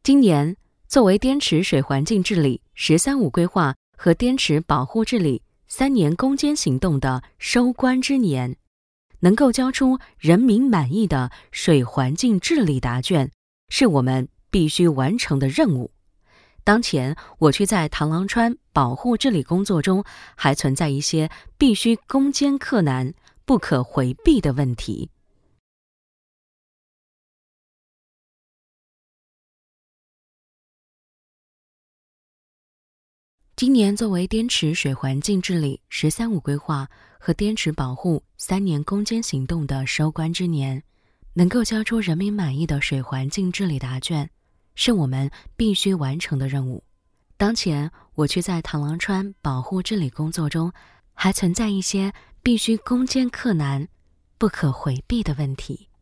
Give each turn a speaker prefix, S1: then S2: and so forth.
S1: 今年作为滇池水环境治理“十三五”规划和滇池保护治理3年攻坚行动的收官之年，能够交出人民满意的水环境治理答卷，是我们必须完成的任务。当前我区在螳螂川保护治理工作中，还存在一些必须攻坚克难、不可回避的问题。今年作为滇池水环境治理“十三五”规划和滇池保护3年攻坚行动的收官之年，能够交出人民满意的水环境治理答卷，是我们必须完成的任务。当前我区在螳螂川保护治理工作中，还存在一些必须攻坚克难、不可回避的问题。